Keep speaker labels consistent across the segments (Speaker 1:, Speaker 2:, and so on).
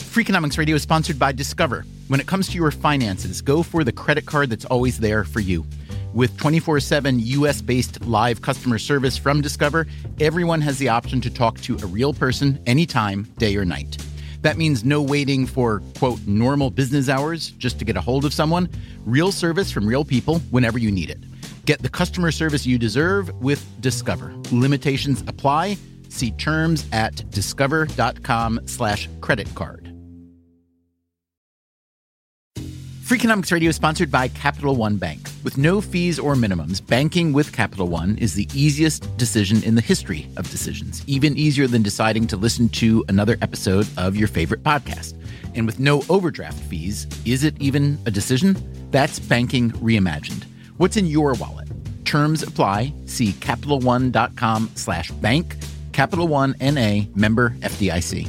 Speaker 1: Freakonomics Radio is sponsored by Discover. When it comes to your finances, go for the credit card that's always there for you. With 24/7 U.S.-based live customer service from Discover, everyone has the option to talk to a real person anytime, day or night. That means no waiting for, quote, normal business hours just to get a hold of someone. Real service from real people whenever you need it. Get the customer service you deserve with Discover. Limitations apply. See terms at discover.com/creditcard. Freakonomics Radio is sponsored by Capital One Bank. With no fees or minimums, banking with Capital One is the easiest decision in the history of decisions, even easier than deciding to listen to another episode of your favorite podcast. And with no overdraft fees, is it even a decision? That's banking reimagined. What's in your wallet? Terms apply. See CapitalOne.com/bank. Capital One N.A. member FDIC.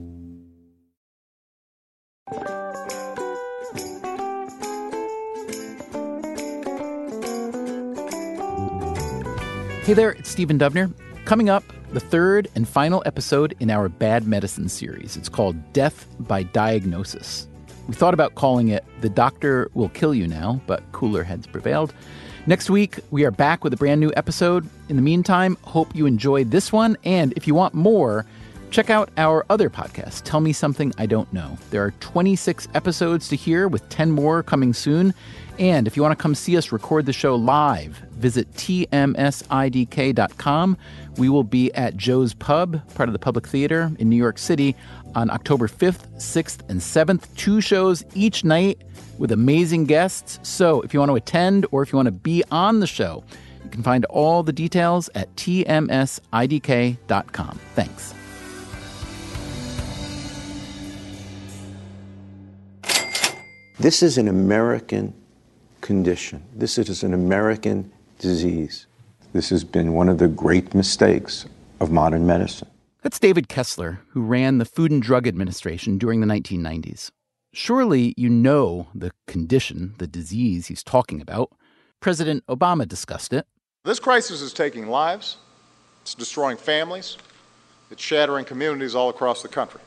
Speaker 1: Hey there, it's Stephen Dubner. Coming up, the third and final episode in our Bad Medicine series. It's called Death by Diagnosis. We thought about calling it The Doctor Will Kill You Now, but cooler heads prevailed. Next week, we are back with a brand new episode. In the meantime, hope you enjoyed this one. And if you want more, check out our other podcast, Tell Me Something I Don't Know. There are 26 episodes to hear with 10 more coming soon. And if you want to come see us record the show live, visit tmsidk.com. We will be at Joe's Pub, part of the Public Theater in New York City, on October 5th, 6th, and 7th. 2 shows each night with amazing guests. So if you want to attend or if you want to be on the show, you can find all the details at tmsidk.com. Thanks.
Speaker 2: This is an American condition. This is an American disease. This has been one of the great mistakes of modern medicine.
Speaker 1: That's David Kessler, who ran the Food and Drug Administration during the 1990s. Surely you know the condition, the disease he's talking about. President Obama discussed it.
Speaker 3: This crisis is taking lives, it's destroying families, it's shattering communities all across the country.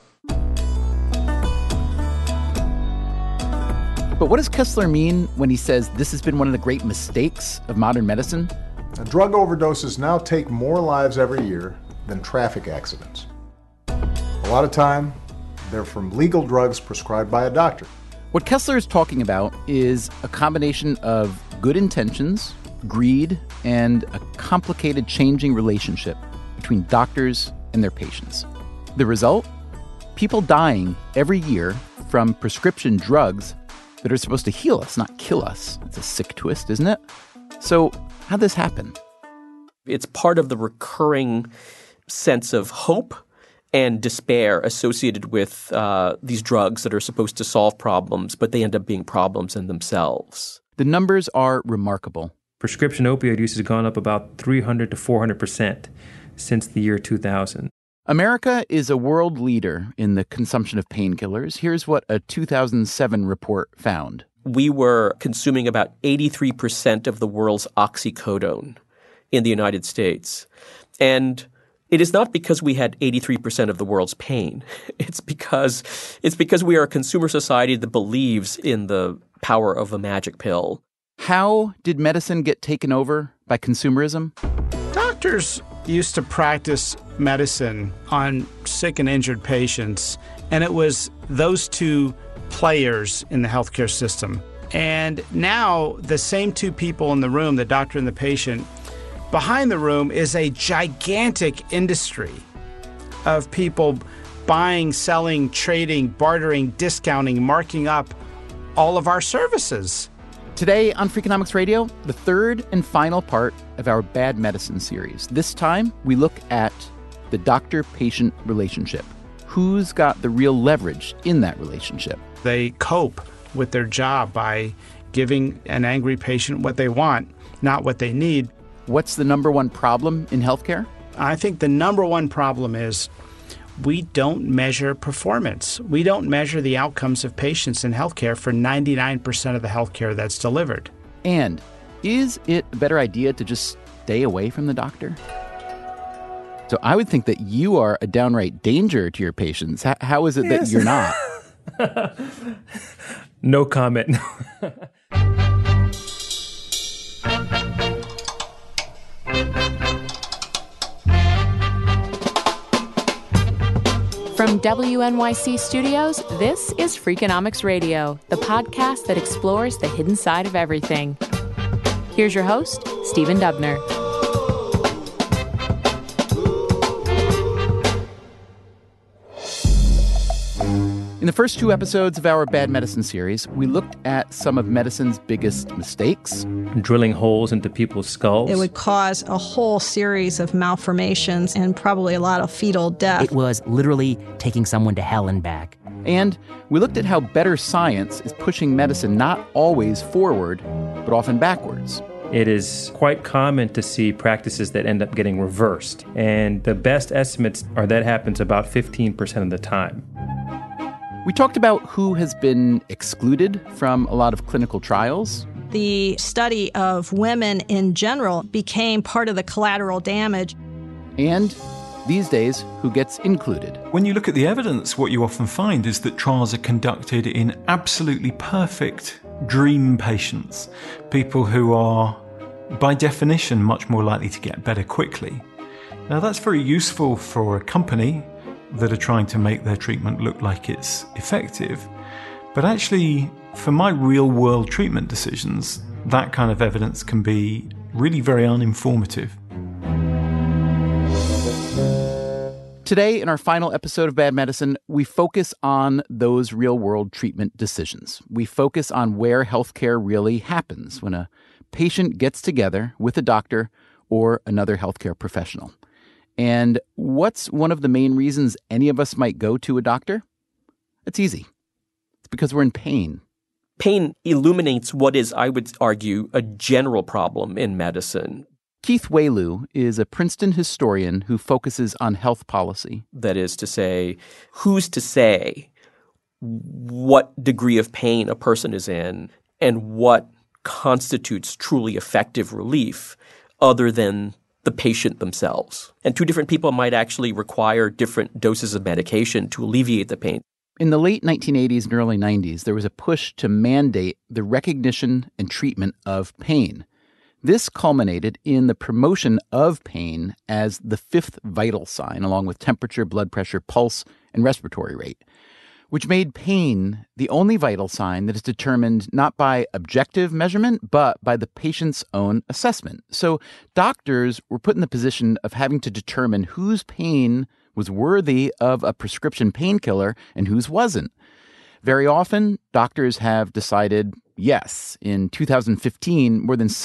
Speaker 1: But what does Kessler mean when he says this has been one of the great mistakes of modern medicine?
Speaker 4: Drug overdoses now take more lives every year than traffic accidents. A lot of time, they're from legal drugs prescribed by a doctor.
Speaker 1: What Kessler is talking about is a combination of good intentions, greed, and a complicated changing relationship between doctors and their patients. The result? People dying every year from prescription drugs that are supposed to heal us, not kill us. It's a sick twist, isn't it? So how'd this happen?
Speaker 5: It's part of the recurring sense of hope and despair associated with these drugs that are supposed to solve problems, but they end up being problems in themselves.
Speaker 1: The numbers are remarkable.
Speaker 6: Prescription opioid use has gone up about 300 to 400% since the year 2000.
Speaker 1: America is a world leader in the consumption of painkillers. Here's what a 2007 report found.
Speaker 5: We were consuming about 83% of the world's oxycodone in the United States. And it is not because we had 83% of the world's pain. It's because we are a consumer society that believes in the power of the magic pill.
Speaker 1: How did medicine get taken over by consumerism?
Speaker 7: Doctors used to practice medicine on sick and injured patients, and it was those two players in the healthcare system. And now the same two people in the room, the doctor and the patient, behind the room is a gigantic industry of people buying, selling, trading, bartering, discounting, marking up all of our services.
Speaker 1: Today on Freakonomics Radio, the third and final part of our Bad Medicine series. This time, we look at the doctor-patient relationship. Who's got the real leverage in that relationship?
Speaker 7: They cope with their job by giving an angry patient what they want, not what they need.
Speaker 1: What's the number one problem in healthcare?
Speaker 7: I think the number one problem is we don't measure performance. We don't measure the outcomes of patients in healthcare for 99% of the healthcare that's delivered.
Speaker 1: And is it a better idea to just stay away from the doctor? So I would think that you are a downright danger to your patients. How is it that you're not?
Speaker 6: No comment.
Speaker 8: From WNYC Studios, this is Freakonomics Radio, the podcast that explores the hidden side of everything. Here's your host, Stephen Dubner.
Speaker 1: In the first two episodes of our Bad Medicine series, we looked at some of medicine's biggest mistakes.
Speaker 6: Drilling holes into people's skulls.
Speaker 9: It would cause a whole series of malformations and probably a lot of fetal death.
Speaker 10: It was literally taking someone to hell and back.
Speaker 1: And we looked at how better science is pushing medicine not always forward, but often backwards.
Speaker 6: It is quite common to see practices that end up getting reversed. And the best estimates are that happens about 15% of the time.
Speaker 1: We talked about who has been excluded from a lot of clinical trials.
Speaker 9: The study of women in general became part of the collateral damage.
Speaker 1: And these days, who gets included.
Speaker 11: When you look at the evidence, what you often find is that trials are conducted in absolutely perfect dream patients, people who are, by definition, much more likely to get better quickly. Now, that's very useful for a company that are trying to make their treatment look like it's effective. But actually, for my real-world treatment decisions, that kind of evidence can be really very uninformative.
Speaker 1: Today, in our final episode of Bad Medicine, we focus on those real-world treatment decisions. We focus on where healthcare really happens, when a patient gets together with a doctor or another healthcare professional. And what's one of the main reasons any of us might go to a doctor? It's easy. It's because we're in pain.
Speaker 5: Pain illuminates what is, I would argue, a general problem in medicine.
Speaker 1: Keith Wailoo is a Princeton historian who focuses on health policy.
Speaker 5: That is to say, who's to say what degree of pain a person is in and what constitutes truly effective relief other than the patient themselves. And two different people might actually require different doses of medication to alleviate the pain.
Speaker 1: In the late 1980s and early 90s, there was a push to mandate the recognition and treatment of pain. This culminated in the promotion of pain as the fifth vital sign, along with temperature, blood pressure, pulse, and respiratory rate, which made pain the only vital sign that is determined not by objective measurement, but by the patient's own assessment. So doctors were put in the position of having to determine whose pain was worthy of a prescription painkiller and whose wasn't. Very often, doctors have decided, yes, in 2015, more than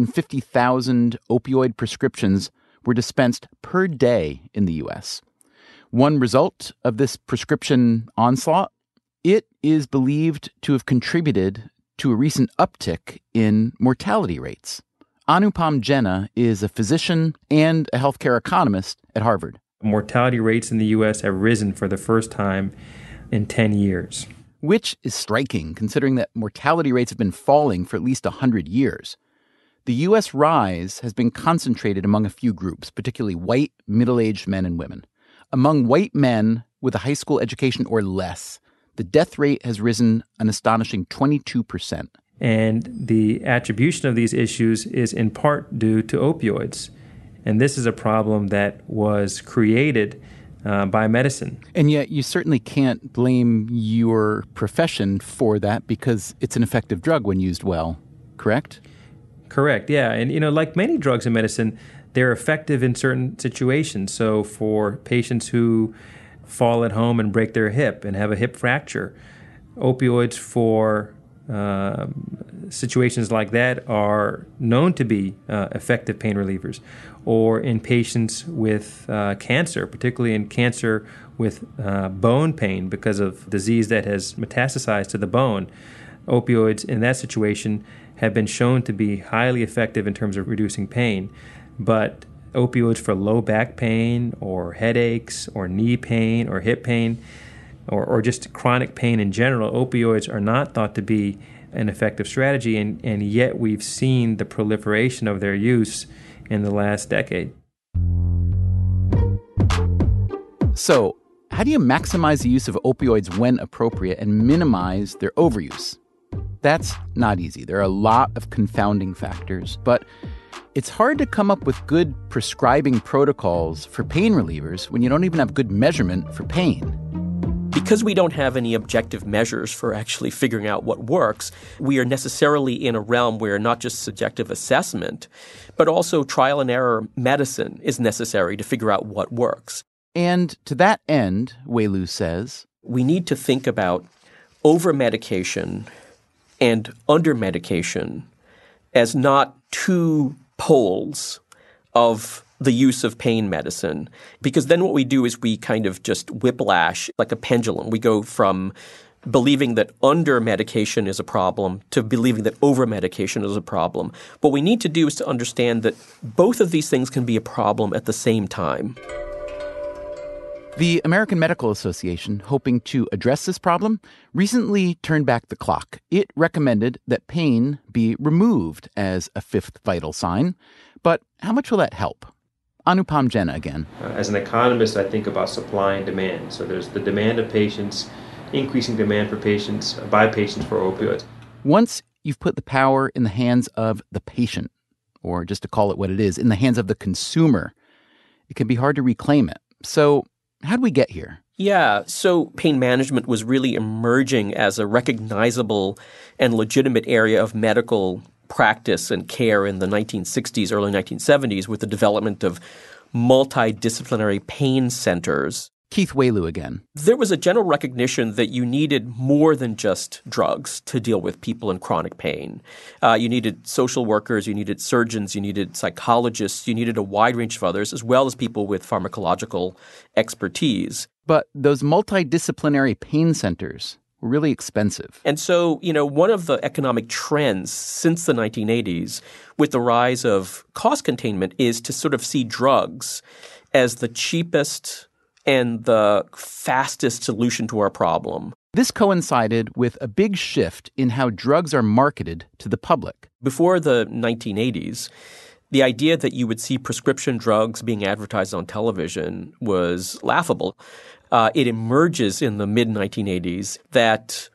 Speaker 1: 650,000 opioid prescriptions were dispensed per day in the U.S. One result of this prescription onslaught, it is believed to have contributed to a recent uptick in mortality rates. Anupam Jena is a physician and a healthcare economist at Harvard.
Speaker 6: Mortality rates in the U.S. have risen for the first time in 10 years.
Speaker 1: Which is striking, considering that mortality rates have been falling for at least 100 years. The U.S. rise has been concentrated among a few groups, particularly white, middle-aged men and women. Among white men with a high school education or less, the death rate has risen an astonishing 22%.
Speaker 6: And the attribution of these issues is in part due to opioids. And this is a problem that was created by medicine.
Speaker 1: And yet you certainly can't blame your profession for that because it's an effective drug when used well, correct?
Speaker 6: Correct, yeah. And, like many drugs in medicine, they're effective in certain situations. So for patients who fall at home and break their hip and have a hip fracture, opioids for situations like that are known to be effective pain relievers. Or in patients with cancer, particularly in cancer with bone pain because of disease that has metastasized to the bone, opioids in that situation have been shown to be highly effective in terms of reducing pain. But opioids for low back pain or headaches or knee pain or hip pain or just chronic pain in general, opioids are not thought to be an effective strategy, and yet we've seen the proliferation of their use in the last decade.
Speaker 1: So, how do you maximize the use of opioids when appropriate and minimize their overuse? That's not easy. There are a lot of confounding factors, but it's hard to come up with good prescribing protocols for pain relievers when you don't even have good measurement for pain.
Speaker 5: Because we don't have any objective measures for actually figuring out what works, we are necessarily in a realm where not just subjective assessment, but also trial and error medicine is necessary to figure out what works.
Speaker 1: And to that end, Wei-Lu says,
Speaker 5: we need to think about over-medication and under-medication as not two poles of the use of pain medicine, because then what we do is we kind of just whiplash like a pendulum. We go from believing that under-medication is a problem to believing that over-medication is a problem. What we need to do is to understand that both of these things can be a problem at the same time.
Speaker 1: The American Medical Association, hoping to address this problem, recently turned back the clock. It recommended that pain be removed as a fifth vital sign. But how much will that help? Anupam Jena again.
Speaker 6: As an economist, I think about supply and demand. So there's the demand of patients, increasing demand for patients, by patients for opioids.
Speaker 1: Once you've put the power in the hands of the patient, or just to call it what it is, in the hands of the consumer, it can be hard to reclaim it. So how did we get here?
Speaker 5: Yeah, so pain management was really emerging as a recognizable and legitimate area of medical practice and care in the 1960s, early 1970s with the development of multidisciplinary pain centers.
Speaker 1: Keith Wei-Lu again.
Speaker 5: There was a general recognition that you needed more than just drugs to deal with people in chronic pain. You needed social workers, you needed surgeons, you needed psychologists, you needed a wide range of others, as well as people with pharmacological expertise.
Speaker 1: But those multidisciplinary pain centers were really expensive.
Speaker 5: And so, one of the economic trends since the 1980s with the rise of cost containment is to sort of see drugs as the cheapest and the fastest solution to our problem.
Speaker 1: This coincided with a big shift in how drugs are marketed to the public.
Speaker 5: Before the 1980s, the idea that you would see prescription drugs being advertised on television was laughable. It emerges in the mid-1980s that,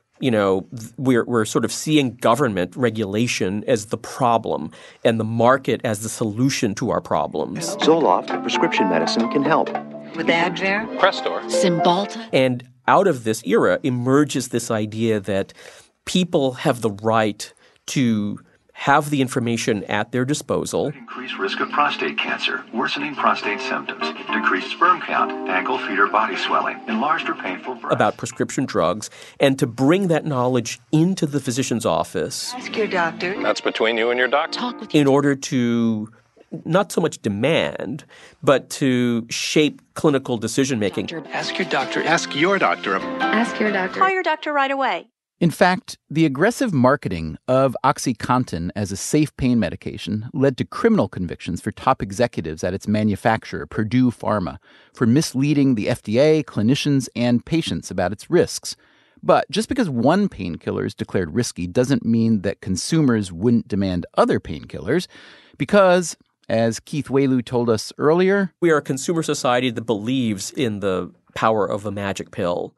Speaker 5: we're sort of seeing government regulation as the problem and the market as the solution to our problems.
Speaker 12: Zoloft, prescription medicine, can help.
Speaker 13: With Advair,
Speaker 3: Crestor,
Speaker 13: Cymbalta.
Speaker 5: And out of this era emerges this idea that people have the right to have the information at their disposal.
Speaker 14: Increased risk of prostate cancer, worsening prostate symptoms, decreased sperm count, ankle, feet, or body swelling, enlarged or painful breast.
Speaker 5: About prescription drugs, and to bring that knowledge into the physician's office.
Speaker 13: Ask your doctor.
Speaker 3: That's between you and your doctor.
Speaker 13: Talk with
Speaker 5: in order to not so much demand, but to shape clinical decision-making.
Speaker 14: Ask your doctor. Ask your doctor.
Speaker 13: Ask your doctor.
Speaker 9: Call your doctor right away.
Speaker 1: In fact, the aggressive marketing of OxyContin as a safe pain medication led to criminal convictions for top executives at its manufacturer, Purdue Pharma, for misleading the FDA, clinicians, and patients about its risks. But just because one painkiller is declared risky doesn't mean that consumers wouldn't demand other painkillers, because, as Keith Wei-Lu told us earlier,
Speaker 5: we are a consumer society that believes in the power of a magic pill.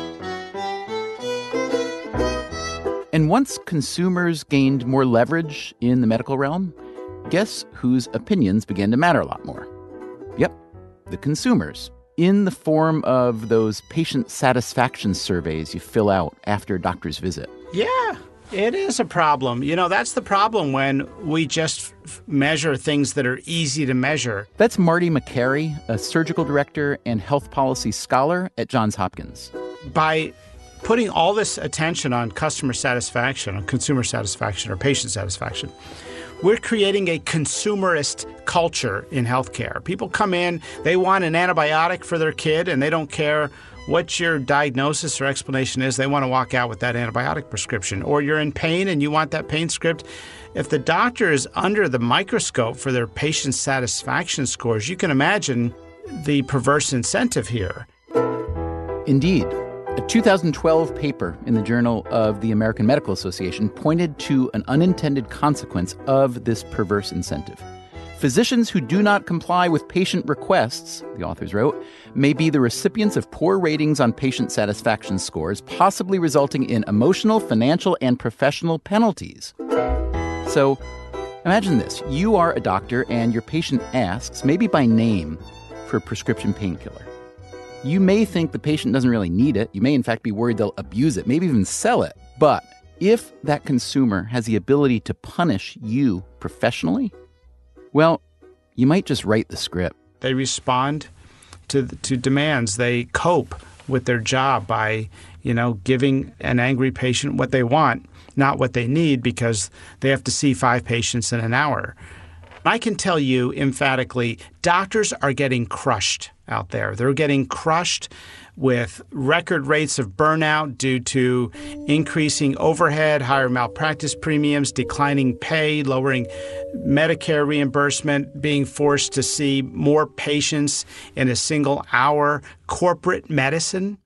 Speaker 1: And once consumers gained more leverage in the medical realm, guess whose opinions began to matter a lot more? Yep, the consumers, in the form of those patient satisfaction surveys you fill out after a doctor's visit.
Speaker 7: Yeah, it is a problem. That's the problem when we just measure things that are easy to measure.
Speaker 1: That's Marty Makary, a surgical director and health policy scholar at Johns Hopkins.
Speaker 7: By putting all this attention on customer satisfaction, on consumer satisfaction, or patient satisfaction, we're creating a consumerist culture in healthcare. People come in, they want an antibiotic for their kid, and they don't care what your diagnosis or explanation is. They want to walk out with that antibiotic prescription. Or you're in pain and you want that pain script. If the doctor is under the microscope for their patient satisfaction scores, you can imagine the perverse incentive here.
Speaker 1: Indeed. A 2012 paper in the Journal of the American Medical Association pointed to an unintended consequence of this perverse incentive. Physicians who do not comply with patient requests, the authors wrote, may be the recipients of poor ratings on patient satisfaction scores, possibly resulting in emotional, financial, and professional penalties. So imagine this. You are a doctor and your patient asks, maybe by name, for a prescription painkiller. You may think the patient doesn't really need it. You may, in fact, be worried they'll abuse it, maybe even sell it. But if that consumer has the ability to punish you professionally, well, you might just write the script.
Speaker 7: They respond to demands. They cope with their job by, giving an angry patient what they want, not what they need, because they have to see 5 patients in an hour. I can tell you emphatically, doctors are getting crushed out there. They're getting crushed with record rates of burnout due to increasing overhead, higher malpractice premiums, declining pay, lowering Medicare reimbursement, being forced to see more patients in a single hour, corporate medicine.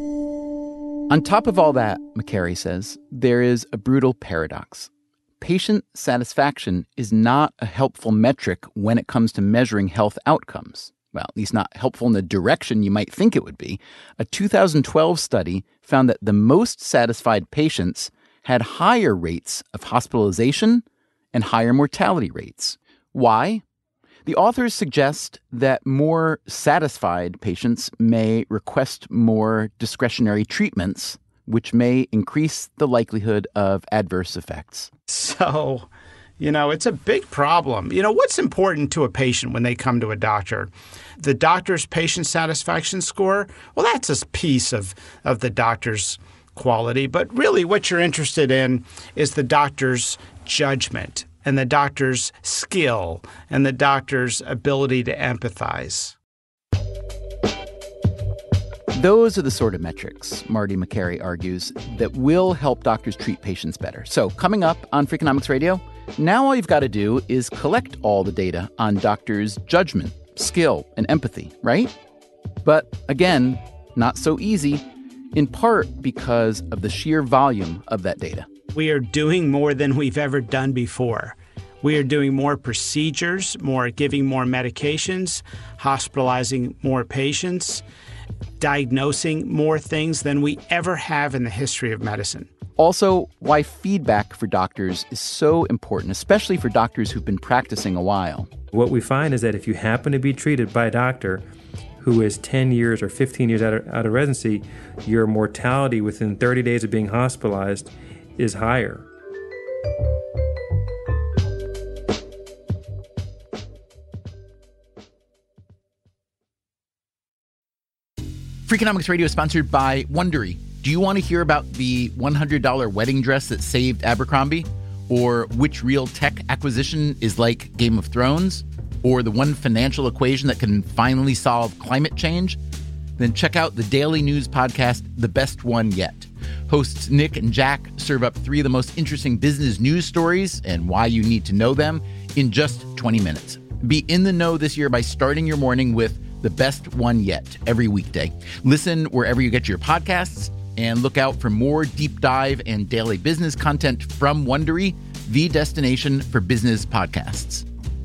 Speaker 1: On top of all that, McCary says, there is a brutal paradox. Patient satisfaction is not a helpful metric when it comes to measuring health outcomes. Well, at least not helpful in the direction you might think it would be. A 2012 study found that the most satisfied patients had higher rates of hospitalization and higher mortality rates. Why? The authors suggest that more satisfied patients may request more discretionary treatments, which may increase the likelihood of adverse effects.
Speaker 7: So, it's a big problem. What's important to a patient when they come to a doctor? The doctor's patient satisfaction score? Well, that's a piece of the doctor's quality. But really what you're interested in is the doctor's judgment and the doctor's skill and the doctor's ability to empathize.
Speaker 1: Those are the sort of metrics, Marty McCary argues, that will help doctors treat patients better. So coming up on Freakonomics Radio, now all you've got to do is collect all the data on doctors' judgment, skill, and empathy, right? But again, not so easy, in part because of the sheer volume of that data.
Speaker 7: We are doing more than we've ever done before. We are doing more procedures, giving more medications, hospitalizing more patients, diagnosing more things than we ever have in the history of medicine.
Speaker 1: Also, why feedback for doctors is so important, especially for doctors who've been practicing a while.
Speaker 6: What we find is that if you happen to be treated by a doctor who is 10 years or 15 years out of residency, your mortality within 30 days of being hospitalized is higher.
Speaker 1: Freakonomics Radio is sponsored by Wondery. Do you want to hear about the $100 wedding dress that saved Abercrombie? Or which real tech acquisition is like Game of Thrones? Or the one financial equation that can finally solve climate change? Then check out the daily news podcast, The Best One Yet. Hosts Nick and Jack serve up 3 of the most interesting business news stories and why you need to know them in just 20 minutes. Be in the know this year by starting your morning with The Best One Yet every weekday. Listen wherever you get your podcasts and look out for more deep dive and daily business content from Wondery, the destination for business podcasts.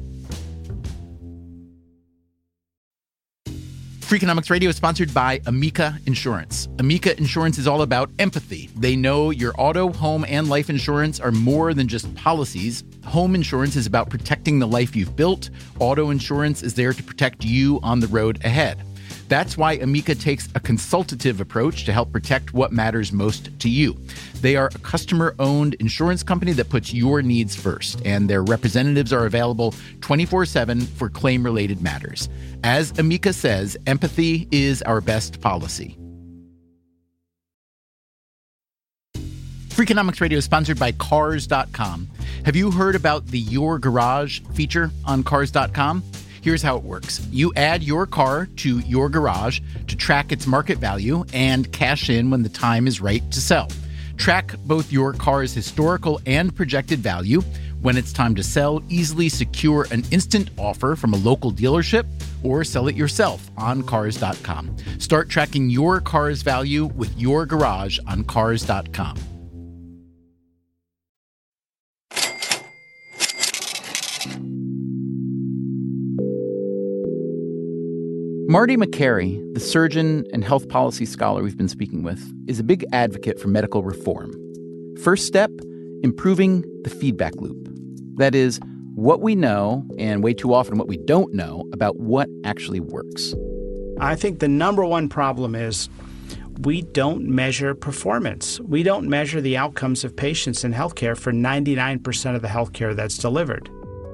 Speaker 1: Freakonomics Radio is sponsored by Amica Insurance. Amica Insurance is all about empathy. They know your auto, home, and life insurance are more than just policies. Home insurance is about protecting the life you've built. Auto insurance is there to protect you on the road ahead. That's why Amica takes a consultative approach to help protect what matters most to you. They are a customer-owned insurance company that puts your needs first, and their representatives are available 24/7 for claim-related matters. As Amica says, empathy is our best policy. Freakonomics Radio is sponsored by Cars.com. Have you heard about the Your Garage feature on Cars.com? Here's how it works. You add your car to your garage to track its market value and cash in when the time is right to sell. Track both your car's historical and projected value. When it's time to sell, easily secure an instant offer from a local dealership or sell it yourself on Cars.com. Start tracking your car's value with your garage on Cars.com. Marty Makary, the surgeon and health policy scholar we've been speaking with, is a big advocate for medical reform. First step, improving the feedback loop. That is, what we know, and way too often what we don't know, about what actually works.
Speaker 7: I think the number one problem is we don't measure performance. We don't measure the outcomes of patients in healthcare for 99% of the healthcare that's delivered.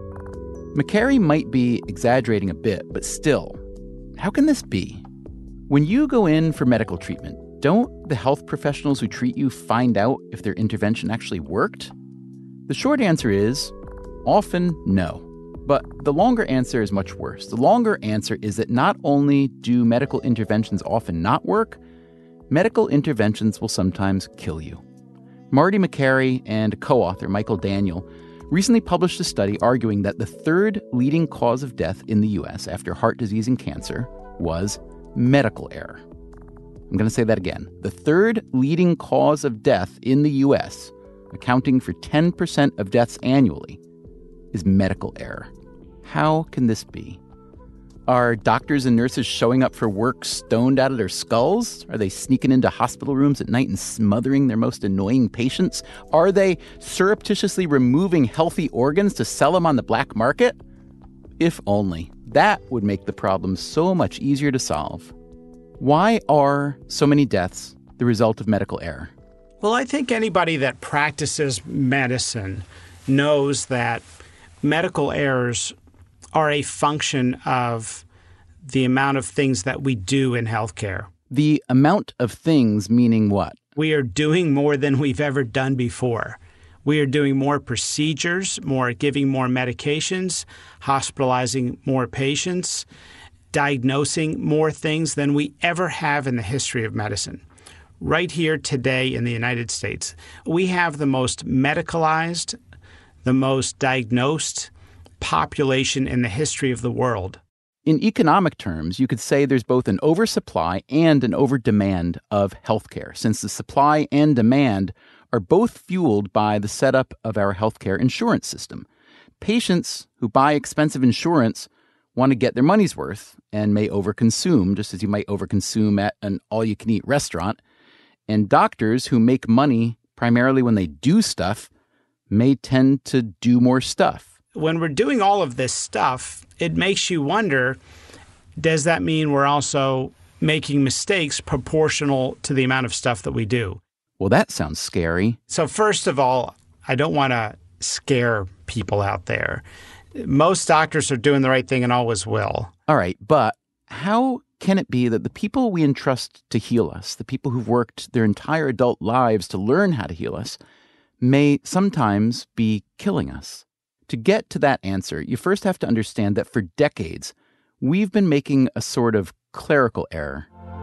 Speaker 1: Makary might be exaggerating a bit, but still, how can this be? When you go in for medical treatment, don't the health professionals who treat you find out if their intervention actually worked? The short answer is often no. But the longer answer is much worse. The longer answer is that not only do medical interventions often not work, medical interventions will sometimes kill you. Marty Makary and co-author Michael Daniel recently published a study arguing that the third leading cause of death in the U.S. after heart disease and cancer was medical error. I'm going to say that again. The third leading cause of death in the U.S., accounting for 10% of deaths annually, is medical error. How can this be? Are doctors and nurses showing up for work stoned out of their skulls? Are they sneaking into hospital rooms at night and smothering their most annoying patients? Are they surreptitiously removing healthy organs to sell them on the black market? If only. That would make the problem so much easier to solve. Why are so many deaths the result of medical error?
Speaker 7: Well, I think anybody that practices medicine knows that medical errors are a function of the amount of things that we do in healthcare.
Speaker 1: The amount of things meaning what?
Speaker 7: We are doing more than we've ever done before. We are doing more procedures, giving more medications, hospitalizing more patients, diagnosing more things than we ever have in the history of medicine. Right here today in the United States, we have the most medicalized, the most diagnosed population in the history of the world.
Speaker 1: In economic terms, you could say there's both an oversupply and an overdemand of healthcare, since the supply and demand are both fueled by the setup of our healthcare insurance system. Patients who buy expensive insurance want to get their money's worth and may overconsume, just as you might overconsume at an all-you-can-eat restaurant. And doctors who make money primarily when they do stuff may tend to do more stuff.
Speaker 7: When we're doing all of this stuff, it makes you wonder, does that mean we're also making mistakes proportional to the amount of stuff that we do?
Speaker 1: Well, that sounds scary.
Speaker 7: So first of all, I don't want to scare people out there. Most doctors are doing the right thing and always will.
Speaker 1: All right, but how can it be that the people we entrust to heal us, the people who've worked their entire adult lives to learn how to heal us, may sometimes be killing us? To get to that answer, you first have to understand that for decades, we've been making a sort of clerical error.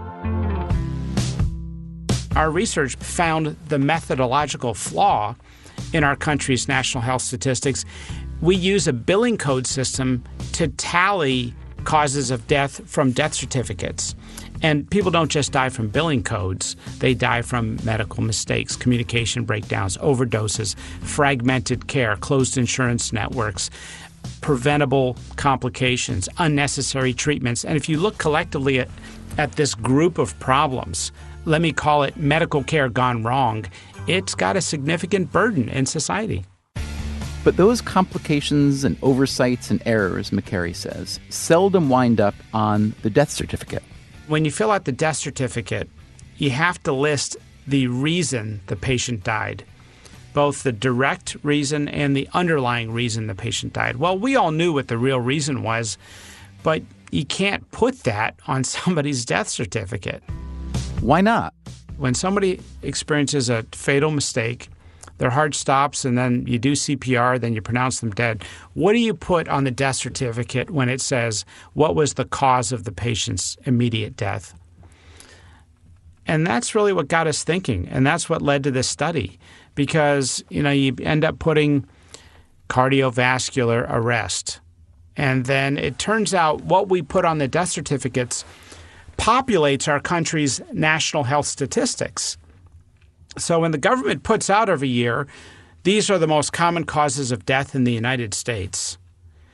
Speaker 7: Our research found the methodological flaw in our country's national health statistics. We use a billing code system to tally causes of death from death certificates. And people don't just die from billing codes. They die from medical mistakes, communication breakdowns, overdoses, fragmented care, closed insurance networks, preventable complications, unnecessary treatments. And if you look collectively at this group of problems, let me call it medical care gone wrong, it's got a significant burden in society.
Speaker 1: But those complications and oversights and errors, Makary says, seldom wind up on the death certificate.
Speaker 7: When you fill out the death certificate, you have to list the reason the patient died, both the direct reason and the underlying reason the patient died. Well, we all knew what the real reason was, but you can't put that on somebody's death certificate.
Speaker 1: Why not?
Speaker 7: When somebody experiences a fatal mistake, their heart stops, and then you do CPR, then you pronounce them dead. What do you put on the death certificate when it says what was the cause of the patient's immediate death? And that's really what got us thinking, and that's what led to this study. Because, you end up putting cardiovascular arrest. And then it turns out what we put on the death certificates populates our country's national health statistics. So when the government puts out every year, these are the most common causes of death in the United States.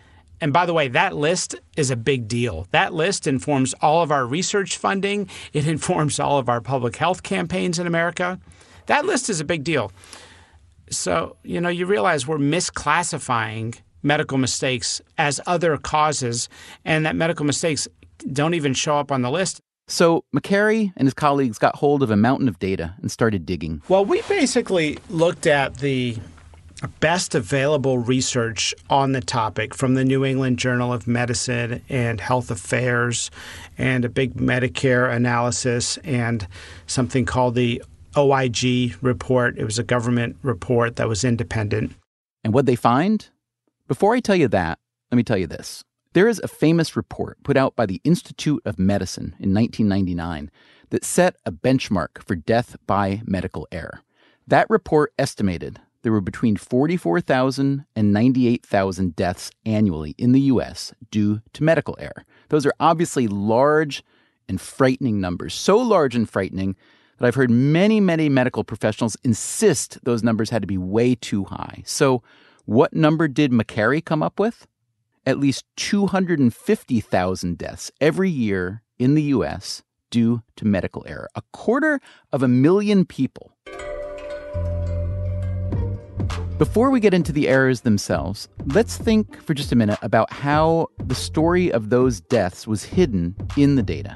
Speaker 7: And by the way, that list is a big deal. That list informs all of our research funding. It informs all of our public health campaigns in America. That list is a big deal. So, you realize we're misclassifying medical mistakes as other causes, and that medical mistakes don't even show up on the list.
Speaker 1: So McCary and his colleagues got hold of a mountain of data and started digging.
Speaker 7: Well, we basically looked at the best available research on the topic from the New England Journal of Medicine and Health Affairs and a big Medicare analysis and something called the OIG report. It was a government report that was independent.
Speaker 1: And what'd they find? Before I tell you that, let me tell you this. There is a famous report put out by the Institute of Medicine in 1999 that set a benchmark for death by medical error. That report estimated there were between 44,000 and 98,000 deaths annually in the U.S. due to medical error. Those are obviously large and frightening numbers. So large and frightening that I've heard many, many medical professionals insist those numbers had to be way too high. So what number did McCary come up with? At least 250,000 deaths every year in the U.S. due to medical error. 250,000 people. Before we get into the errors themselves, let's think for just a minute about how the story of those deaths was hidden in the data.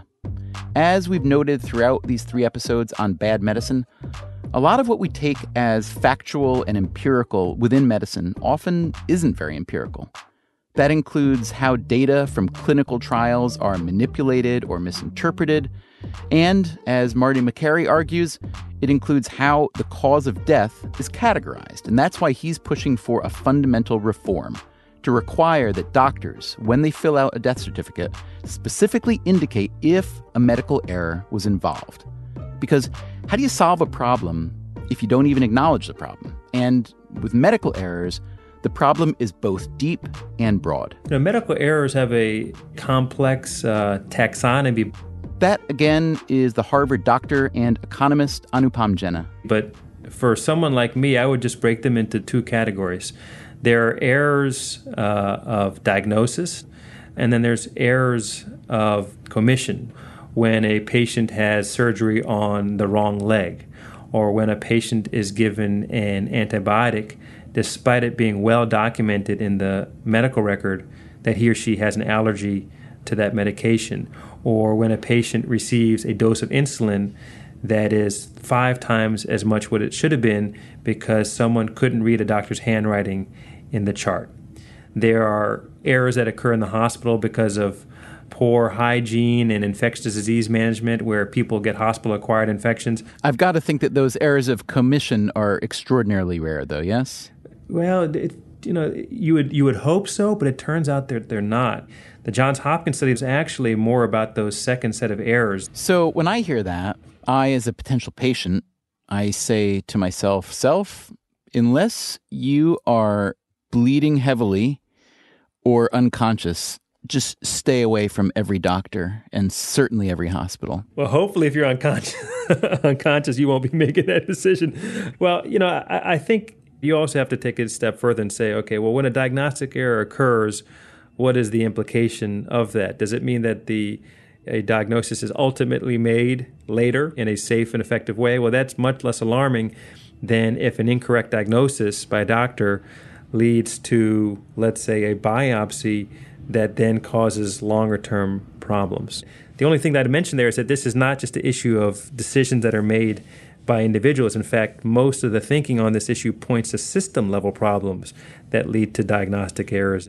Speaker 1: As we've noted throughout these 3 episodes on bad medicine, a lot of what we take as factual and empirical within medicine often isn't very empirical. That includes how data from clinical trials are manipulated or misinterpreted. And, as Marty McCary argues, it includes how the cause of death is categorized. And that's why he's pushing for a fundamental reform to require that doctors, when they fill out a death certificate, specifically indicate if a medical error was involved. Because how do you solve a problem if you don't even acknowledge the problem? And with medical errors, the problem is both deep and broad.
Speaker 6: Medical errors have a complex taxonomy.
Speaker 1: That, again, is the Harvard doctor and economist Anupam Jena.
Speaker 6: But for someone like me, I would just break them into 2 categories. There are errors of diagnosis, and then there's errors of commission, when a patient has surgery on the wrong leg, or when a patient is given an antibiotic despite it being well documented in the medical record that he or she has an allergy to that medication, or when a patient receives a dose of insulin that is 5 times as much what it should have been because someone couldn't read a doctor's handwriting in the chart. There are errors that occur in the hospital because of poor hygiene and infectious disease management where people get hospital-acquired infections.
Speaker 1: I've got to think that those errors of commission are extraordinarily rare, though, yes?
Speaker 6: Well, you would hope so, but it turns out they're not. The Johns Hopkins study is actually more about those second set of errors.
Speaker 1: So when I hear that, I, as a potential patient, I say to myself, unless you are bleeding heavily or unconscious, just stay away from every doctor and certainly every hospital.
Speaker 6: Well, hopefully if you're unconscious, you won't be making that decision. Well, I think you also have to take it a step further and say, okay, well, when a diagnostic error occurs, what is the implication of that? Does it mean that a diagnosis is ultimately made later in a safe and effective way? Well, that's much less alarming than if an incorrect diagnosis by a doctor leads to, let's say, a biopsy that then causes longer-term problems. The only thing that I mentioned there is that this is not just an issue of decisions that are made by individuals. In fact, most of the thinking on this issue points to system-level problems that lead to diagnostic errors.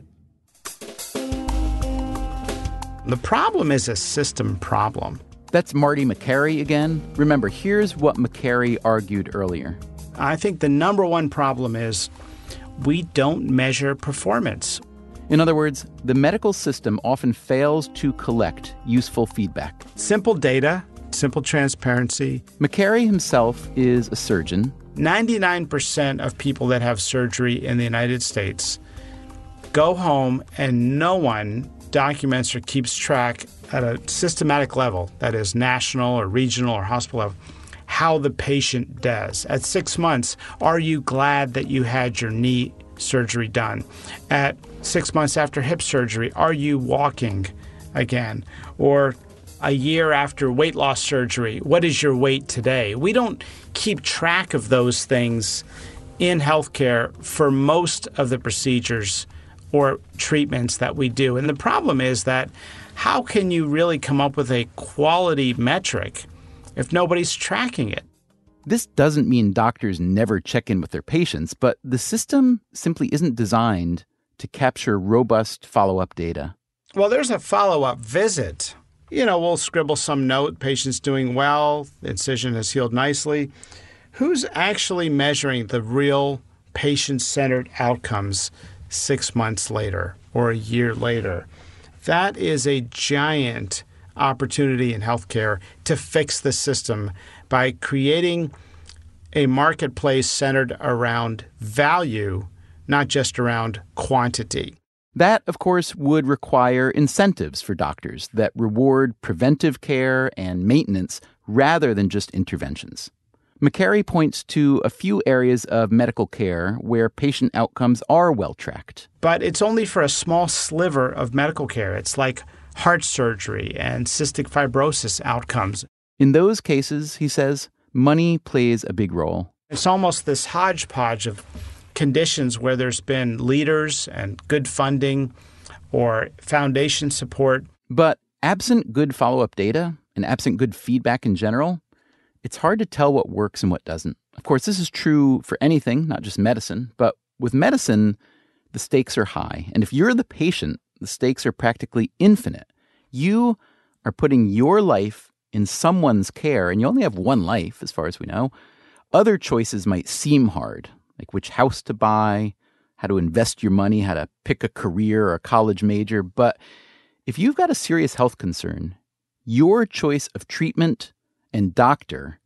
Speaker 7: The problem is a system problem.
Speaker 1: That's Marty McCary again. Remember, here's what McCary argued earlier.
Speaker 7: I think the number one problem is we don't measure performance.
Speaker 1: In other words, the medical system often fails to collect useful feedback.
Speaker 7: Simple data, simple transparency.
Speaker 1: McCary himself is a surgeon.
Speaker 7: 99% of people that have surgery in the United States go home and no one documents or keeps track at a systematic level, that is national or regional or hospital level, how the patient does. At 6 months, are you glad that you had your knee surgery done? At 6 months after hip surgery, are you walking again? Or a year after weight loss surgery, what is your weight today? We don't keep track of those things in healthcare for most of the procedures or treatments that we do. And the problem is that how can you really come up with a quality metric if nobody's tracking it?
Speaker 1: This doesn't mean doctors never check in with their patients, but the system simply isn't designed to capture robust follow-up data.
Speaker 7: Well, there's a follow-up visit. We'll scribble some note, patient's doing well, the incision has healed nicely. Who's actually measuring the real patient-centered outcomes 6 months later or a year later? That is a giant opportunity in healthcare to fix the system by creating a marketplace centered around value, not just around quantity.
Speaker 1: That, of course, would require incentives for doctors that reward preventive care and maintenance rather than just interventions. McCary points to a few areas of medical care where patient outcomes are well tracked.
Speaker 7: But it's only for a small sliver of medical care. It's like heart surgery and cystic fibrosis outcomes.
Speaker 1: In those cases, he says, money plays a big role.
Speaker 7: It's almost this hodgepodge of conditions where there's been leaders and good funding or foundation support.
Speaker 1: But absent good follow-up data and absent good feedback in general, it's hard to tell what works and what doesn't. Of course, this is true for anything, not just medicine. But with medicine, the stakes are high. And if you're the patient, the stakes are practically infinite. You are putting your life in someone's care, and you only have one life, as far as we know. Other choices might seem hard, like which house to buy, how to invest your money, how to pick a career or a college major. But if you've got a serious health concern, your choice of treatment and doctor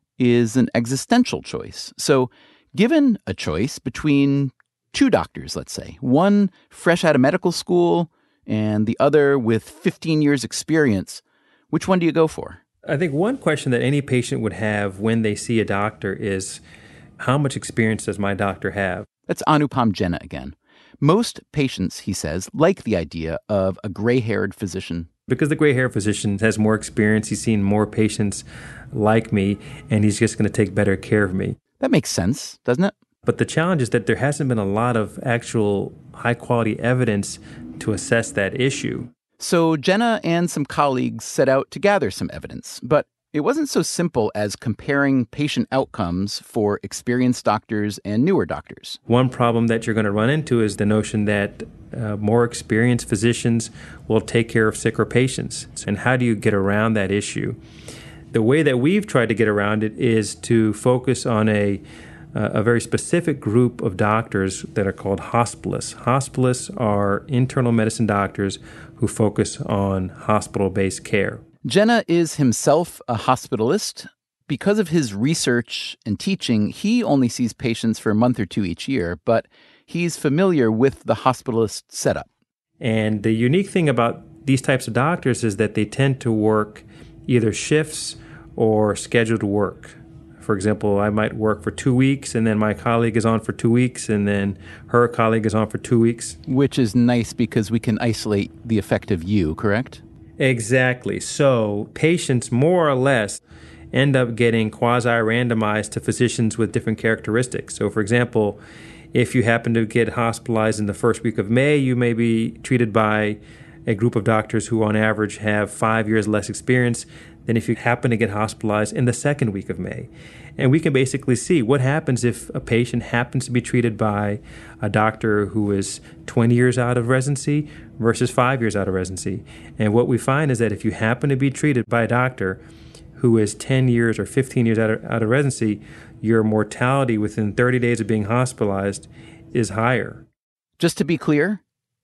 Speaker 1: is an existential choice. So given a choice between two doctors, let's say, one fresh out of medical school and the other with 15 years experience, which one do you go for?
Speaker 6: I think one question that any patient would have when they see a doctor is, how much experience does my doctor have?
Speaker 1: That's Anupam Jena again. Most patients, he says, like the idea of a gray-haired physician.
Speaker 6: Because the gray-haired physician has more experience, he's seen more patients like me, and he's just going to take better care of me.
Speaker 1: That makes sense, doesn't it?
Speaker 6: But the challenge is that there hasn't been a lot of actual high-quality evidence to assess that issue.
Speaker 1: So Jena and some colleagues set out to gather some evidence, but it wasn't so simple as comparing patient outcomes for experienced doctors and newer doctors.
Speaker 6: One problem that you're going to run into is the notion that more experienced physicians will take care of sicker patients. And how do you get around that issue? The way that we've tried to get around it is to focus on a very specific group of doctors that are called hospitalists. Hospitalists are internal medicine doctors who focus on hospital-based care.
Speaker 1: Jena is himself a hospitalist. Because of his research and teaching, he only sees patients for a month or two each year, but he's familiar with the hospitalist setup.
Speaker 6: And the unique thing about these types of doctors is that they tend to work either shifts or scheduled work. For example, I might work for 2 weeks, and then my colleague is on for 2 weeks, and then her colleague is on for 2 weeks.
Speaker 1: Which is nice because we can isolate the effect of you, correct?
Speaker 6: Exactly. So patients more or less end up getting quasi-randomized to physicians with different characteristics. So, for example, if you happen to get hospitalized in the first week of May, you may be treated by a group of doctors who on average have 5 years less experience than if you happen to get hospitalized in the second week of May. And we can basically see what happens if a patient happens to be treated by a doctor who is 20 years out of residency versus 5 years out of residency. And what we find is that if you happen to be treated by a doctor who is 10 years or 15 years out of residency, your mortality within 30 days of being hospitalized is higher.
Speaker 1: Just to be clear,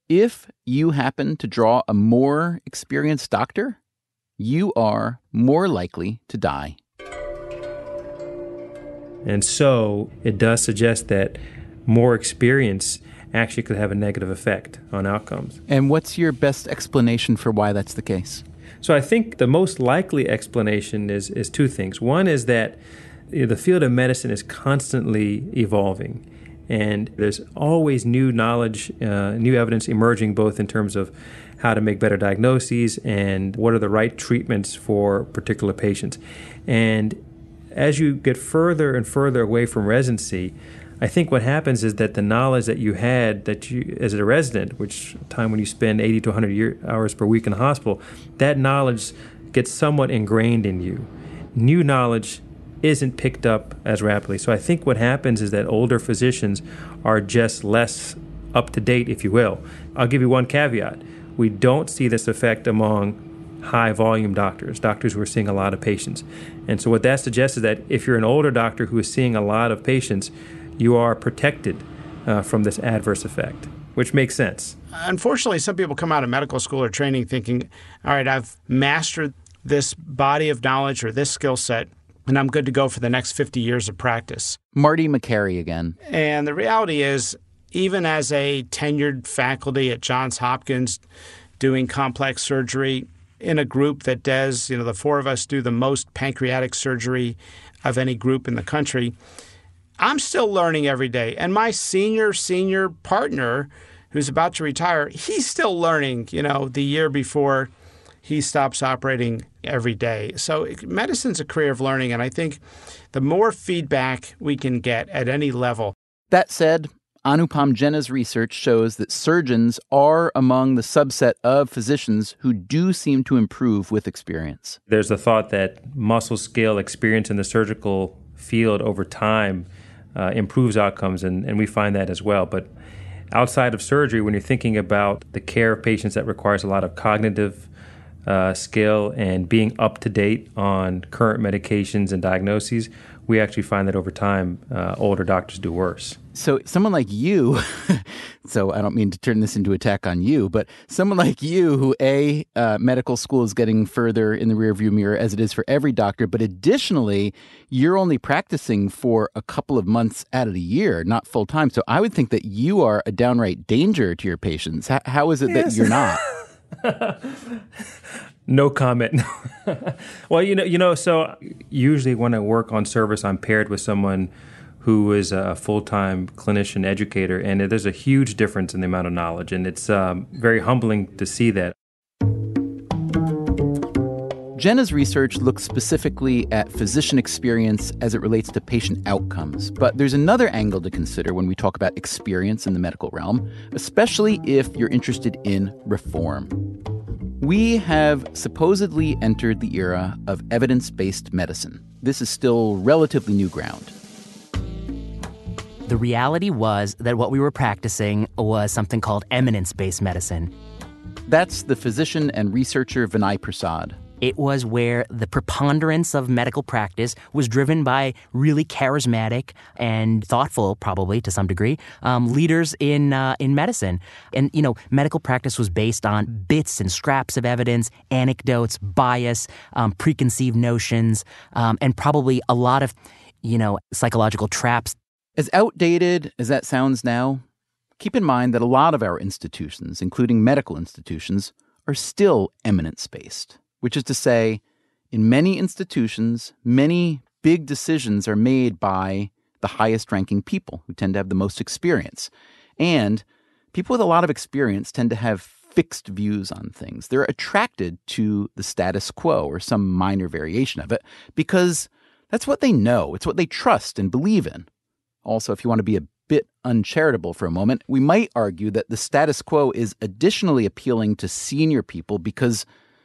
Speaker 1: if you happen to draw a more experienced doctor, you are more likely to die.
Speaker 6: And so it does suggest that more experience actually could have a negative effect on outcomes.
Speaker 1: And what's your best explanation for why that's the case?
Speaker 6: So I think the most likely explanation is two things. One is that the field of medicine is constantly evolving. And there's always new knowledge, new evidence emerging, both in terms of how to make better diagnoses and what are the right treatments for particular patients. And as you get further and further away from residency, I think what happens is that the knowledge that you had that you as a resident, which time when you spend 80 to 100 hours per week in the hospital, that knowledge gets somewhat ingrained in you. New knowledge isn't picked up as rapidly. So I think what happens is that older physicians are just less up to date, if you will. I'll give you one caveat. We don't see this effect among high volume doctors who are seeing a lot of patients. And so what that suggests is that if you're an older doctor who is seeing a lot of patients, you are protected from this adverse effect, which makes sense.
Speaker 7: Unfortunately, some people come out of medical school or training thinking, all right, I've mastered this body of knowledge or this skill set, and I'm good to go for the next 50 years of practice.
Speaker 1: Marty Makary again.
Speaker 7: And the reality is, even as a tenured faculty at Johns Hopkins doing complex surgery in a group that does, the four of us do the most pancreatic surgery of any group in the country, I'm still learning every day. And my senior partner who's about to retire, he's still learning, the year before he stops operating every day. So medicine's a career of learning, and I think the more feedback we can get at any level.
Speaker 1: That said, Anupam Jena's research shows that surgeons are among the subset of physicians who do seem to improve with experience.
Speaker 6: There's a thought that muscle scale experience in the surgical field over time improves outcomes, and we find that as well. But outside of surgery, when you're thinking about the care of patients that requires a lot of cognitive skill and being up to date on current medications and diagnoses, we actually find that over time, older doctors do worse.
Speaker 1: So someone like you, so I don't mean to turn this into an attack on you, but someone like you who, medical school is getting further in the rearview mirror as it is for every doctor, but additionally, you're only practicing for a couple of months out of the year, not full time. So I would think that you are a downright danger to your patients. How is it that you're not?
Speaker 6: No comment. Well, so usually when I work on service, I'm paired with someone who is a full-time clinician educator, and there's a huge difference in the amount of knowledge, and it's very humbling to see that.
Speaker 1: Jena's research looks specifically at physician experience as it relates to patient outcomes, but there's another angle to consider when we talk about experience in the medical realm, especially if you're interested in reform. We have supposedly entered the era of evidence-based medicine. This is still relatively new ground.
Speaker 10: The reality was that what we were practicing was something called eminence-based medicine.
Speaker 1: That's the physician and researcher Vinay Prasad.
Speaker 10: It was where the preponderance of medical practice was driven by really charismatic and thoughtful, probably to some degree, leaders in medicine. And, medical practice was based on bits and scraps of evidence, anecdotes, bias, preconceived notions, and probably a lot of, psychological traps.
Speaker 1: As outdated as that sounds now, keep in mind that a lot of our institutions, including medical institutions, are still eminence-based. Which is to say, in many institutions, many big decisions are made by the highest-ranking people who tend to have the most experience. And people with a lot of experience tend to have fixed views on things. They're attracted to the status quo or some minor variation of it because that's what they know. It's what they trust and believe in. Also, if you want to be a bit uncharitable for a moment, we might argue that the status quo is additionally appealing to senior people because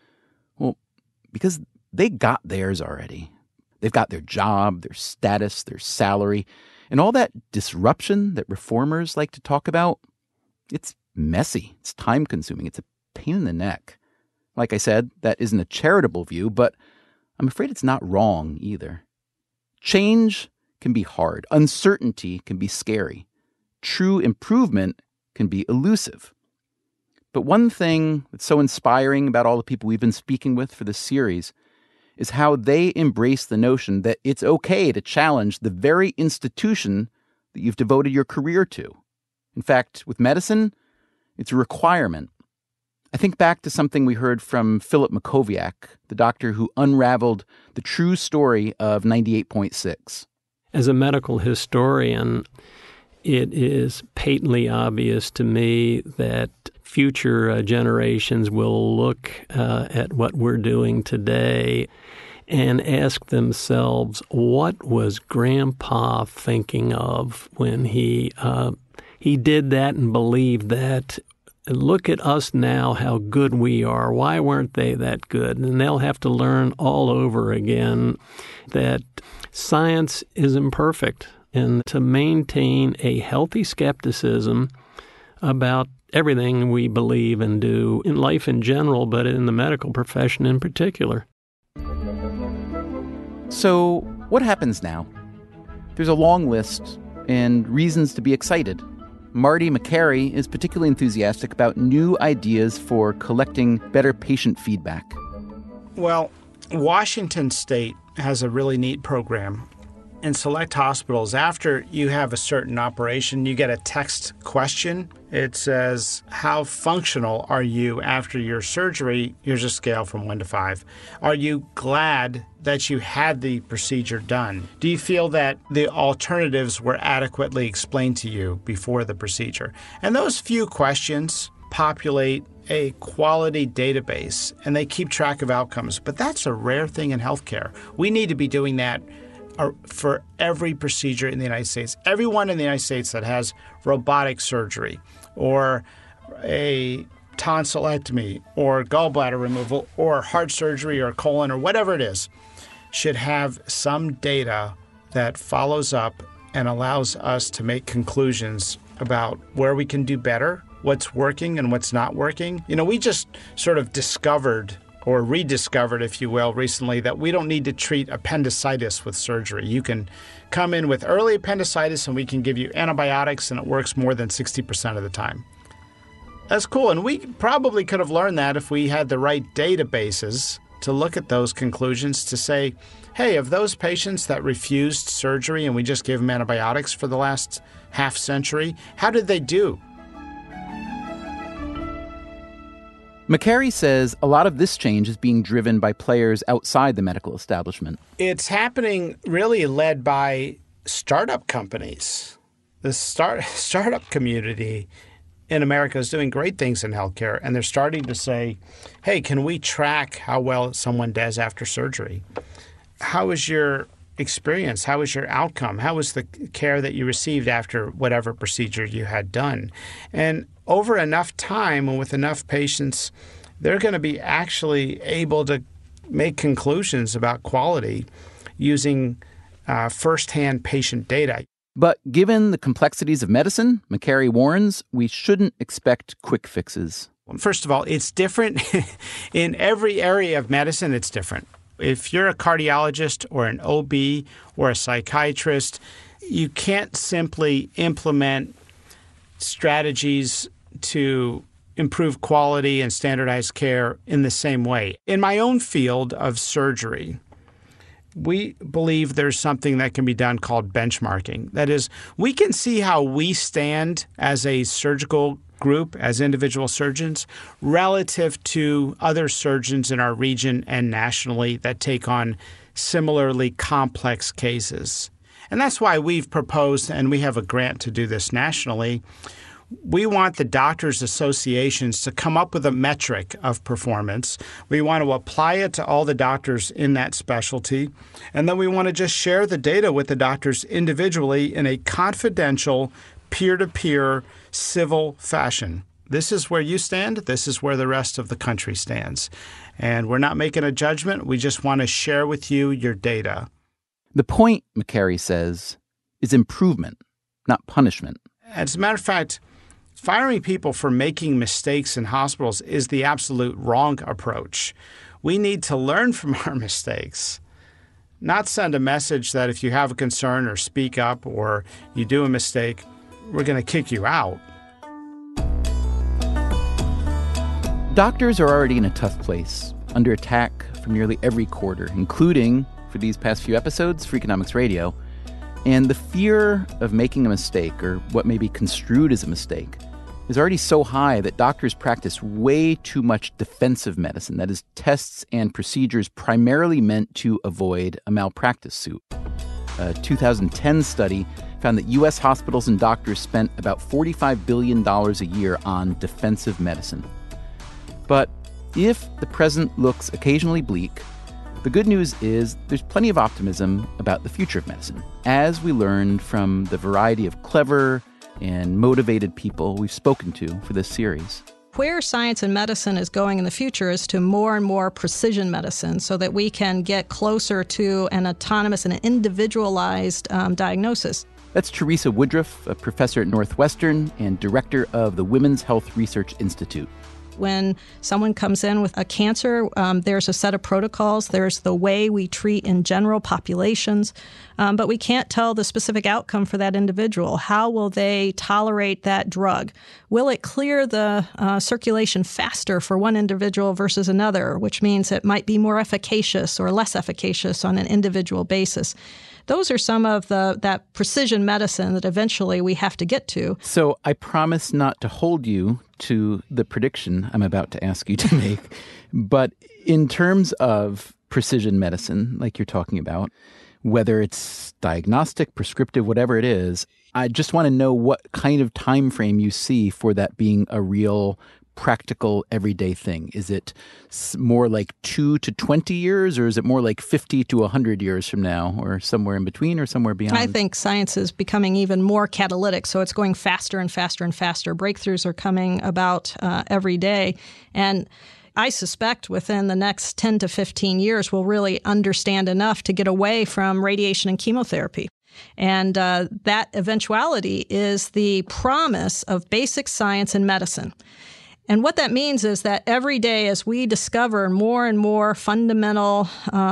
Speaker 1: they got theirs already. They've got their job, their status, their salary, and all that disruption that reformers like to talk about. It's messy. It's time-consuming. It's a pain in the neck. Like I said, that isn't a charitable view, but I'm afraid it's not wrong either. Change can be hard. Uncertainty can be scary. True improvement can be elusive. But one thing that's so inspiring about all the people we've been speaking with for this series is how they embrace the notion that it's okay to challenge the very institution that you've devoted your career to. In fact, with medicine, it's a requirement. I think back to something we heard from Philip Mackowiak, the doctor who unraveled the true story of 98.6.
Speaker 15: As a medical historian, it is patently obvious to me that future generations will look at what we're doing today and ask themselves, what was Grandpa thinking of when he did that and believed that? Look at us now, how good we are. Why weren't they that good? And they'll have to learn all over again that science is imperfect, and to maintain a healthy skepticism about everything we believe and do in life in general, but in the medical profession in particular.
Speaker 1: So what happens now? There's a long list and reasons to be excited. Marty Makary is particularly enthusiastic about new ideas for collecting better patient feedback.
Speaker 7: Well, Washington State has a really neat program. In select hospitals, after you have a certain operation, you get a text question. It says, how functional are you after your surgery? Here's a scale from 1 to 5. Are you glad that you had the procedure done? Do you feel that the alternatives were adequately explained to you before the procedure? And those few questions populate a quality database, and they keep track of outcomes. But that's a rare thing in healthcare. We need to be doing that for every procedure in the United States. Everyone in the United States that has robotic surgery or a tonsillectomy or gallbladder removal or heart surgery or colon or whatever it is should have some data that follows up and allows us to make conclusions about where we can do better, what's working and what's not working. You know, we just sort of discovered or rediscovered, if you will, recently that we don't need to treat appendicitis with surgery. You can come in with early appendicitis and we can give you antibiotics and it works more than 60% of the time. That's cool. And we probably could have learned that if we had the right databases to look at those conclusions to say, hey, of those patients that refused surgery and we just gave them antibiotics for the last half century, how did they do?
Speaker 1: Makary says a lot of this change is being driven by players outside the medical establishment.
Speaker 7: It's happening really led by startup companies. The startup community in America is doing great things in healthcare, and they're starting to say, hey, can we track how well someone does after surgery? How was your experience? How was your outcome? How was the care that you received after whatever procedure you had done? And over enough time and with enough patients, they're going to be actually able to make conclusions about quality using firsthand patient data.
Speaker 1: But given the complexities of medicine, Makary warns, we shouldn't expect quick fixes.
Speaker 7: First of all, it's different. In every area of medicine, it's different. If you're a cardiologist or an OB or a psychiatrist, you can't simply implement strategies to improve quality and standardize care in the same way. In my own field of surgery, we believe there's something that can be done called benchmarking. That is, we can see how we stand as a surgical group, as individual surgeons, relative to other surgeons in our region and nationally that take on similarly complex cases. And that's why we've proposed, and we have a grant to do this nationally, we want the doctors' associations to come up with a metric of performance. We want to apply it to all the doctors in that specialty. And then we want to just share the data with the doctors individually in a confidential, peer-to-peer, civil fashion. This is where you stand. This is where the rest of the country stands. And we're not making a judgment. We just want to share with you your data.
Speaker 1: The point, Makary says, is improvement, not punishment.
Speaker 7: As a matter of fact, firing people for making mistakes in hospitals is the absolute wrong approach. We need to learn from our mistakes, not send a message that if you have a concern or speak up or you do a mistake, we're going to kick you out.
Speaker 1: Doctors are already in a tough place, under attack from nearly every quarter, including, for these past few episodes, Freakonomics Radio. And the fear of making a mistake, or what may be construed as a mistake, is already so high that doctors practice way too much defensive medicine, that is, tests and procedures primarily meant to avoid a malpractice suit. A 2010 study found that U.S. hospitals and doctors spent about $45 billion a year on defensive medicine. But if the present looks occasionally bleak, the good news is there's plenty of optimism about the future of medicine, as we learned from the variety of clever and motivated people we've spoken to for this series.
Speaker 9: Where science and medicine is going in the future is to more and more precision medicine so that we can get closer to an autonomous and an individualized diagnosis.
Speaker 1: That's Teresa Woodruff, a professor at Northwestern and director of the Women's Health Research Institute.
Speaker 9: When someone comes in with a cancer, there's a set of protocols. There's the way we treat in general populations, but we can't tell the specific outcome for that individual. How will they tolerate that drug? Will it clear the circulation faster for one individual versus another, which means it might be more efficacious or less efficacious on an individual basis? Those are some of that precision medicine that eventually we have to get to.
Speaker 1: So I promise not to hold you to the prediction I'm about to ask you to make. But in terms of precision medicine, like you're talking about, whether it's diagnostic, prescriptive, whatever it is, I just want to know what kind of time frame you see for that being a real practical everyday thing. Is it more like 2 to 20 years, or is it more like 50 to 100 years from now, or somewhere in between, or somewhere beyond?
Speaker 9: I think science is becoming even more catalytic, so it's going faster and faster and faster. Breakthroughs are coming about every day, and I suspect within the next 10 to 15 years we'll really understand enough to get away from radiation and chemotherapy. And that eventuality is the promise of basic science and medicine. And what that means is that every day as we discover more and more fundamental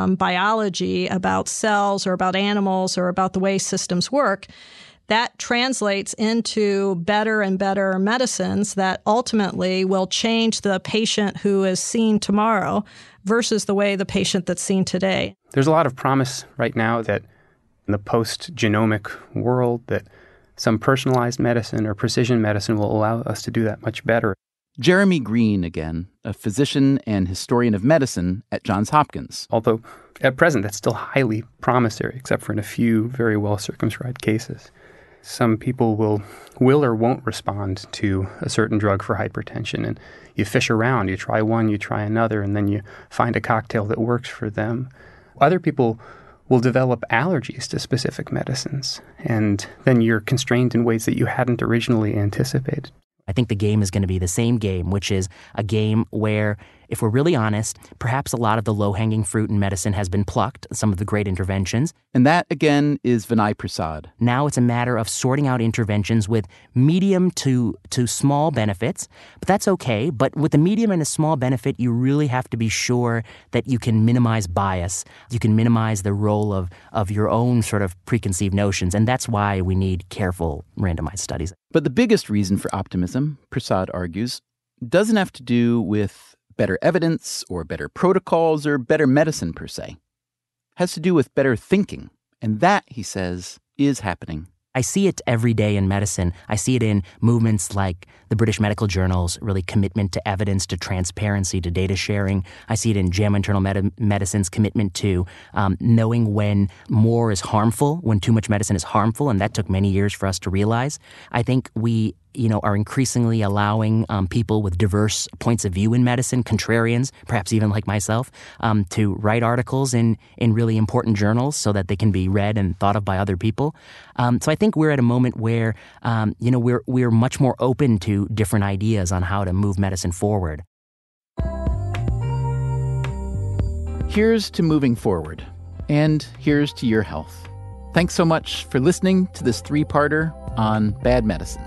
Speaker 9: biology about cells or about animals or about the way systems work, that translates into better and better medicines that ultimately will change the patient who is seen tomorrow versus the way the patient that's seen today.
Speaker 16: There's a lot of promise right now that in the post-genomic world that some personalized medicine or precision medicine will allow us to do that much better.
Speaker 1: Jeremy Green again, a physician and historian of medicine at Johns Hopkins.
Speaker 16: Although at present that's still highly promissory, except for in a few very well-circumscribed cases. Some people will or won't respond to a certain drug for hypertension, and you fish around, you try one, you try another, and then you find a cocktail that works for them. Other people will develop allergies to specific medicines, and then you're constrained in ways that you hadn't originally anticipated.
Speaker 10: I think the game is going to be the same game, which is a game where, if we're really honest, perhaps a lot of the low-hanging fruit in medicine has been plucked, some of the great interventions.
Speaker 1: And that, again, is Vinay Prasad.
Speaker 10: Now it's a matter of sorting out interventions with medium to small benefits, but that's okay. But with a medium and a small benefit, you really have to be sure that you can minimize bias. You can minimize the role of your own sort of preconceived notions, and that's why we need careful randomized studies.
Speaker 1: But the biggest reason for optimism, Prasad argues, doesn't have to do with better evidence or better protocols or better medicine per se. It has to do with better thinking. And that, he says, is happening.
Speaker 10: I see it every day in medicine. I see it in movements like the British Medical Journal's really commitment to evidence, to transparency, to data sharing. I see it in JAMA Internal Medicine's commitment to knowing when more is harmful, when too much medicine is harmful, and that took many years for us to realize. I think we are increasingly allowing people with diverse points of view in medicine, contrarians, perhaps even like myself, to write articles in really important journals so that they can be read and thought of by other people. So I think we're at a moment where, we're much more open to different ideas on how to move medicine forward.
Speaker 1: Here's to moving forward, and here's to your health. Thanks so much for listening to this 3-parter on bad medicine.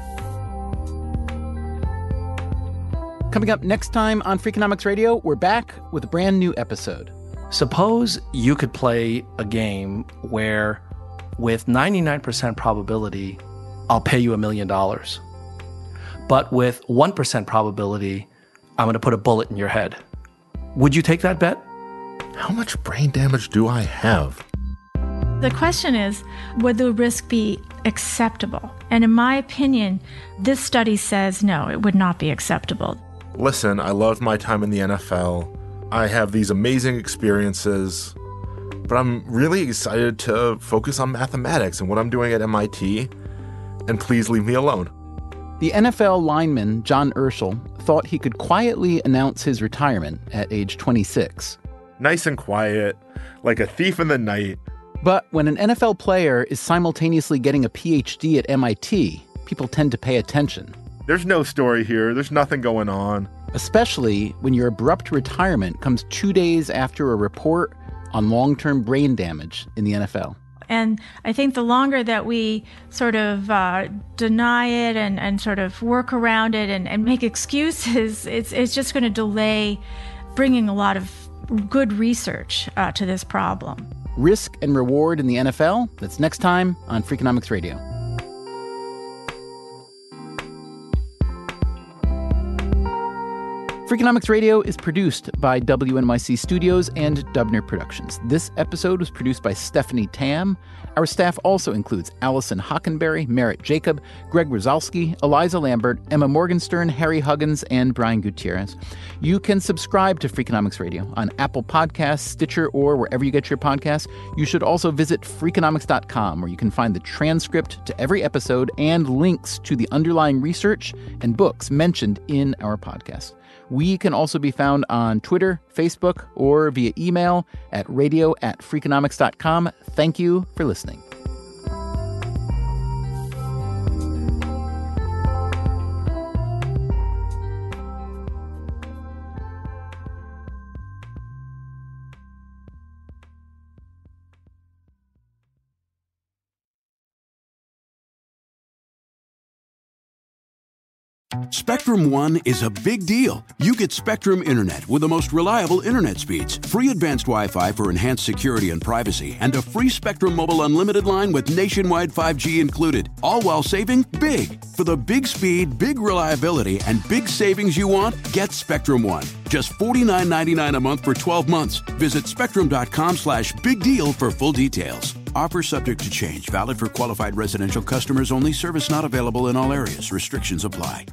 Speaker 1: Coming up next time on Freakonomics Radio, we're back with a brand new episode.
Speaker 17: Suppose you could play a game where, with 99% probability, I'll pay you $1 million. But with 1% probability, I'm going to put a bullet in your head. Would you take that bet?
Speaker 18: How much brain damage do I have?
Speaker 19: The question is, would the risk be acceptable? And in my opinion, this study says no, it would not be acceptable.
Speaker 18: Listen, I loved my time in the NFL. I have these amazing experiences, but I'm really excited to focus on mathematics and what I'm doing at MIT, and please leave me alone.
Speaker 1: The NFL lineman John Urschel thought he could quietly announce his retirement at age 26.
Speaker 18: Nice and quiet, like a thief in the night.
Speaker 1: But when an NFL player is simultaneously getting a PhD at MIT, people tend to pay attention.
Speaker 18: There's no story here. There's nothing going on.
Speaker 1: Especially when your abrupt retirement comes 2 days after a report on long-term brain damage in the NFL.
Speaker 19: And I think the longer that we sort of deny it and sort of work around it and make excuses, it's just going to delay bringing a lot of good research to this problem.
Speaker 1: Risk and reward in the NFL? That's next time on Freakonomics Radio. Freakonomics Radio is produced by WNYC Studios and Dubner Productions. This episode was produced by Stephanie Tam. Our staff also includes Allison Hockenberry, Merritt Jacob, Greg Rosalski, Eliza Lambert, Emma Morgenstern, Harry Huggins, and Brian Gutierrez. You can subscribe to Freakonomics Radio on Apple Podcasts, Stitcher, or wherever you get your podcasts. You should also visit Freakonomics.com, where you can find the transcript to every episode and links to the underlying research and books mentioned in our podcast. We can also be found on Twitter, Facebook, or via email at radio@freakonomics.com. Thank you for listening.
Speaker 20: Spectrum One is a big deal. You get Spectrum Internet with the most reliable internet speeds, free advanced Wi-Fi for enhanced security and privacy, and a free Spectrum Mobile Unlimited line with nationwide 5G included, all while saving big. For the big speed, big reliability, and big savings you want, get Spectrum One. Just $49.99 a month for 12 months. Visit spectrum.com/big deal for full details. Offer subject to change. Valid for qualified residential customers only. Service not available in all areas. Restrictions apply.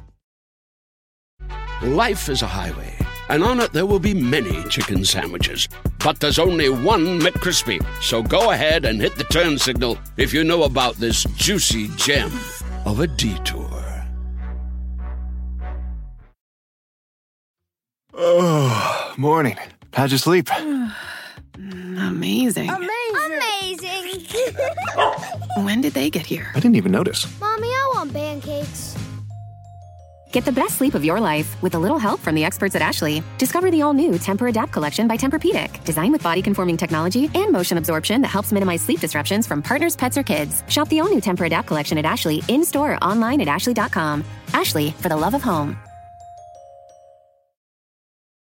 Speaker 21: Life is a highway, and on it there will be many chicken sandwiches. But there's only one McCrispy. So go ahead and hit the turn signal if you know about this juicy gem of a detour.
Speaker 22: Oh, morning. How'd you sleep?
Speaker 23: Amazing. When did they get here?
Speaker 22: I didn't even notice.
Speaker 24: Mommy, I want pancakes.
Speaker 25: Get the best sleep of your life with a little help from the experts at Ashley. Discover the all-new Tempur-Adapt collection by Tempur-Pedic, designed with body-conforming technology and motion absorption that helps minimize sleep disruptions from partners, pets, or kids. Shop the all-new Tempur-Adapt collection at Ashley in-store or online at ashley.com. Ashley, for the love of home.